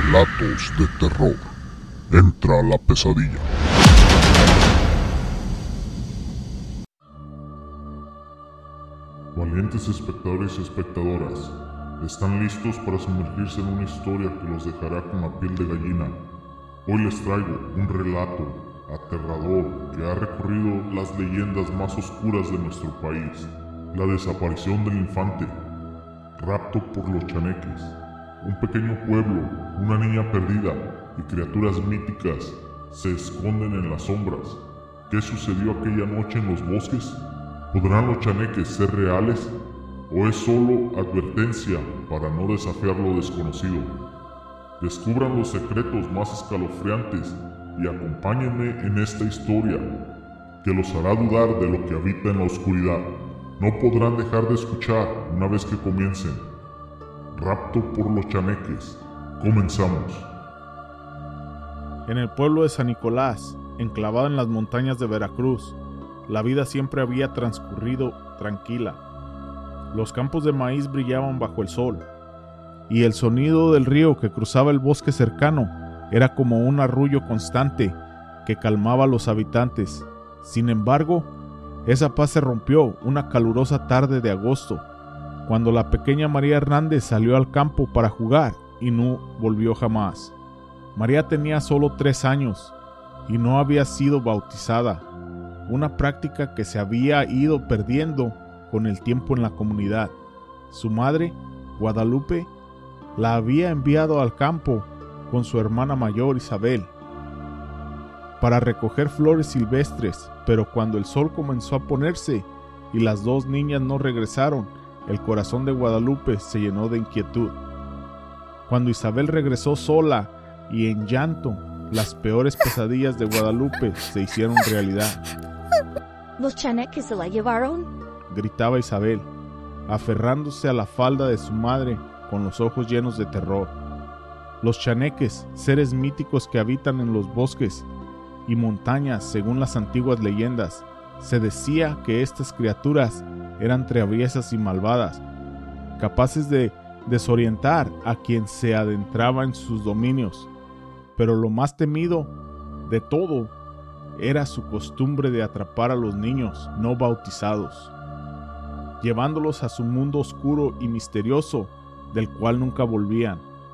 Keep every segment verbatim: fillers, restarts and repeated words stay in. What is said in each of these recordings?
Relatos de terror. Entra la pesadilla. Valientes espectadores y espectadoras, ¿están listos para sumergirse en una historia que los dejará con la piel de gallina? Hoy les traigo un relato aterrador que ha recorrido las leyendas más oscuras de nuestro país. La desaparición del infante, rapto por los chaneques, un pequeño pueblo, una niña perdida y criaturas míticas se esconden en las sombras. ¿Qué sucedió aquella noche en los bosques? ¿Podrán los chaneques ser reales o es solo advertencia para no desafiar lo desconocido? Descubran los secretos más escalofriantes y acompáñenme en esta historia que los hará dudar de lo que habita en la oscuridad. No podrán dejar de escuchar una vez que comiencen. Rapto por los chaneques. Comenzamos. En el pueblo de San Nicolás, enclavado en las montañas de Veracruz, la vida siempre había transcurrido tranquila. Los campos de maíz brillaban bajo el sol, y el sonido del río que cruzaba el bosque cercano era como un arrullo constante que calmaba a los habitantes. Sin embargo, esa paz se rompió una calurosa tarde de agosto, cuando la pequeña María Hernández salió al campo para jugar y no volvió jamás. María tenía solo tres años y no había sido bautizada, una práctica que se había ido perdiendo con el tiempo en la comunidad. Su madre, Guadalupe, la había enviado al campo con su hermana mayor Isabel para recoger flores silvestres, pero cuando el sol comenzó a ponerse y las dos niñas no regresaron, el corazón de Guadalupe se llenó de inquietud. Cuando Isabel regresó sola y en llanto, las peores pesadillas de Guadalupe se hicieron realidad. ¿Los chaneques se la llevaron?, gritaba Isabel, aferrándose a la falda de su madre con los ojos llenos de terror. Los chaneques, seres míticos que habitan en los bosques y montañas según las antiguas leyendas, se decía que estas criaturas eran traviesas y malvadas, capaces de desorientar a quien se adentraba en sus dominios. Pero lo más temido de todo era su costumbre de atrapar a los niños no bautizados, llevándolos a su mundo oscuro y misterioso del cual nunca volvían.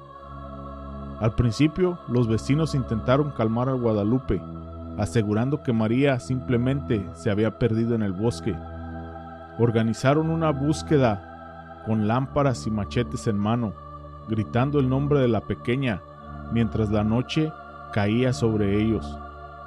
Al principio, los vecinos intentaron calmar a Guadalupe, asegurando que María simplemente se había perdido en el bosque. Organizaron una búsqueda con lámparas y machetes en mano, gritando el nombre de la pequeña mientras la noche caía sobre ellos.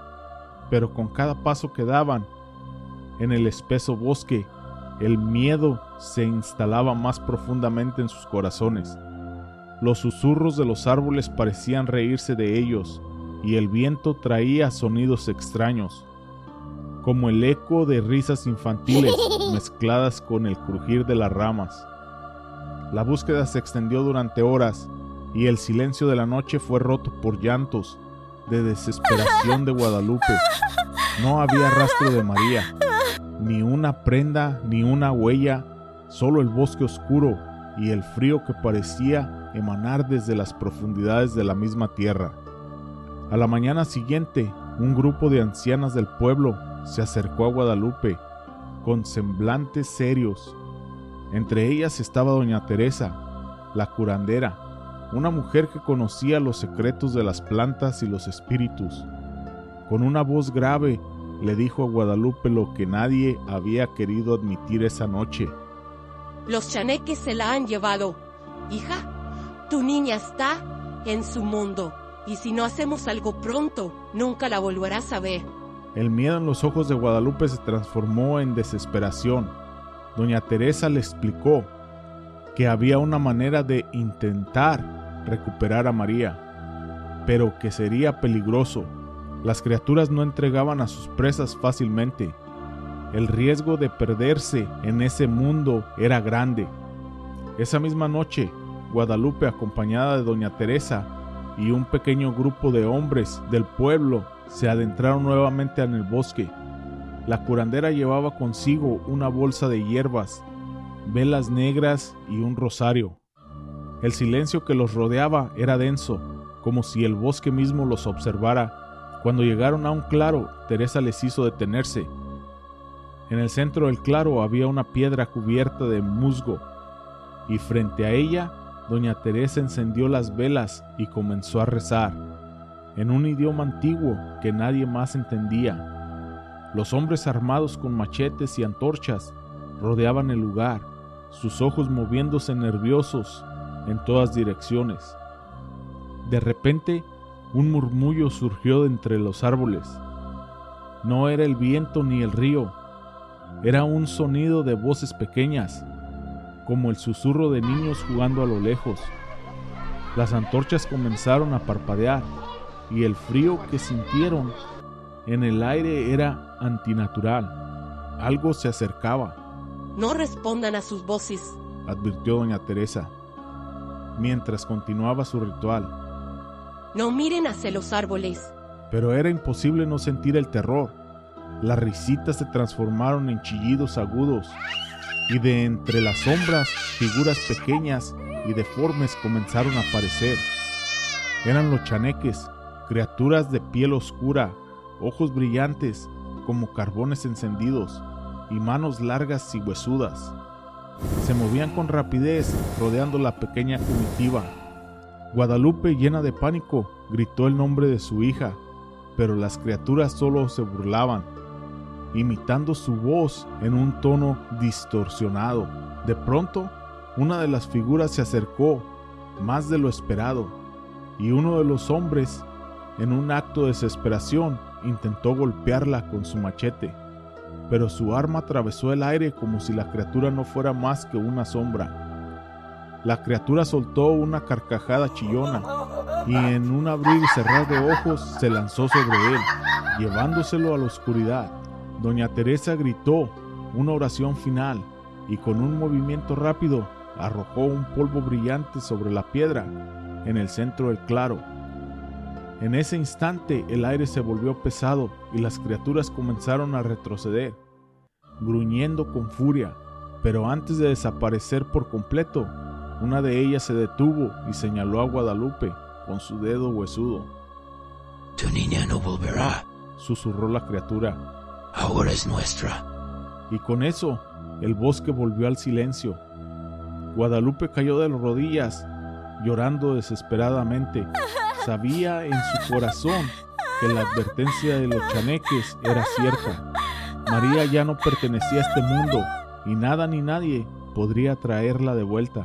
Pero con cada paso que daban en el espeso bosque, el miedo se instalaba más profundamente en sus corazones. Los susurros de los árboles parecían reírse de ellos, y el viento traía sonidos extraños, como el eco de risas infantiles mezcladas con el crujir de las ramas. La búsqueda se extendió durante horas, y el silencio de la noche fue roto por llantos de desesperación de Guadalupe. No había rastro de María, ni una prenda, ni una huella, solo el bosque oscuro y el frío que parecía emanar desde las profundidades de la misma tierra. A la mañana siguiente, un grupo de ancianas del pueblo se acercó a Guadalupe con semblantes serios. Entre ellas estaba doña Teresa, la curandera, una mujer que conocía los secretos de las plantas y los espíritus. Con una voz grave le dijo a Guadalupe lo que nadie había querido admitir esa noche. Los chaneques se la han llevado. Hija, tu niña está en su mundo, y si no hacemos algo pronto, nunca la volverás a ver. El miedo en los ojos de Guadalupe se transformó en desesperación. Doña Teresa le explicó que había una manera de intentar recuperar a María, pero que sería peligroso. Las criaturas no entregaban a sus presas fácilmente. El riesgo de perderse en ese mundo era grande. Esa misma noche, Guadalupe, acompañada de doña Teresa y un pequeño grupo de hombres del pueblo, se adentraron nuevamente en el bosque. La curandera llevaba consigo una bolsa de hierbas, velas negras y un rosario. El silencio que los rodeaba era denso, como si el bosque mismo los observara. Cuando llegaron a un claro, Teresa les hizo detenerse. En el centro del claro había una piedra cubierta de musgo, y frente a ella, doña Teresa encendió las velas y comenzó a rezar, en un idioma antiguo que nadie más entendía. Los hombres armados con machetes y antorchas rodeaban el lugar, sus ojos moviéndose nerviosos en todas direcciones. De repente, un murmullo surgió de entre los árboles. No era el viento ni el río, era un sonido de voces pequeñas, como el susurro de niños jugando a lo lejos. Las antorchas comenzaron a parpadear, y el frío que sintieron en el aire era antinatural. Algo se acercaba. No respondan a sus voces, advirtió doña Teresa, mientras continuaba su ritual. No miren hacia los árboles. Pero era imposible no sentir el terror. Las risitas se transformaron en chillidos agudos, y de entre las sombras, figuras pequeñas y deformes comenzaron a aparecer. Eran los chaneques, criaturas de piel oscura, ojos brillantes como carbones encendidos, y manos largas y huesudas. Se movían con rapidez, rodeando la pequeña comitiva. Guadalupe, llena de pánico, gritó el nombre de su hija, pero las criaturas solo se burlaban, imitando su voz en un tono distorsionado. De pronto, una de las figuras se acercó, más de lo esperado, y uno de los hombres, en un acto de desesperación, intentó golpearla con su machete, pero su arma atravesó el aire como si la criatura no fuera más que una sombra. La criatura soltó una carcajada chillona, y en un abrir y cerrar de ojos se lanzó sobre él, llevándoselo a la oscuridad. Doña Teresa gritó una oración final, y con un movimiento rápido arrojó un polvo brillante sobre la piedra en el centro del claro. En ese instante el aire se volvió pesado y las criaturas comenzaron a retroceder, gruñendo con furia, pero antes de desaparecer por completo, una de ellas se detuvo y señaló a Guadalupe con su dedo huesudo. Tu niña no volverá, susurró la criatura. Ahora es nuestra. Y con eso, el bosque volvió al silencio. Guadalupe cayó de las rodillas, llorando desesperadamente. Sabía en su corazón que la advertencia de los chaneques era cierta. María ya no pertenecía a este mundo, y nada ni nadie podría traerla de vuelta.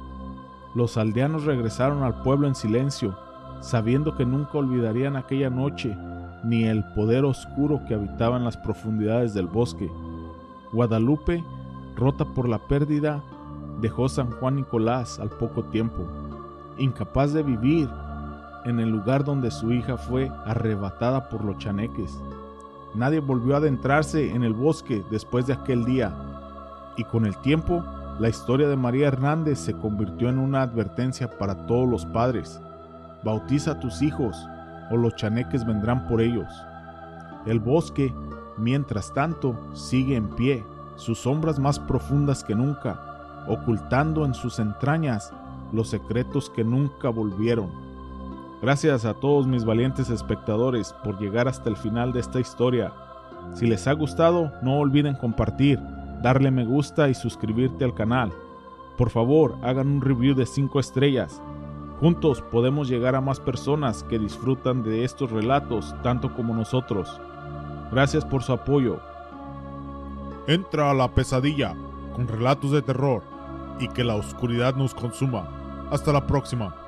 Los aldeanos regresaron al pueblo en silencio, sabiendo que nunca olvidarían aquella noche ni el poder oscuro que habitaba en las profundidades del bosque. Guadalupe, rota por la pérdida, dejó San Juan Nicolás al poco tiempo, incapaz de vivir en el lugar donde su hija fue arrebatada por los chaneques. Nadie volvió a adentrarse en el bosque después de aquel día, y con el tiempo, la historia de María Hernández se convirtió en una advertencia para todos los padres. Bautiza a tus hijos, o los chaneques vendrán por ellos. El bosque, mientras tanto, sigue en pie, sus sombras más profundas que nunca, ocultando en sus entrañas los secretos que nunca volvieron. Gracias a todos mis valientes espectadores por llegar hasta el final de esta historia. Si les ha gustado, no olviden compartir, darle me gusta y suscribirte al canal. Por favor, hagan un review de cinco estrellas. Juntos podemos llegar a más personas que disfrutan de estos relatos tanto como nosotros. Gracias por su apoyo. Entra a la pesadilla con relatos de terror y que la oscuridad nos consuma. Hasta la próxima.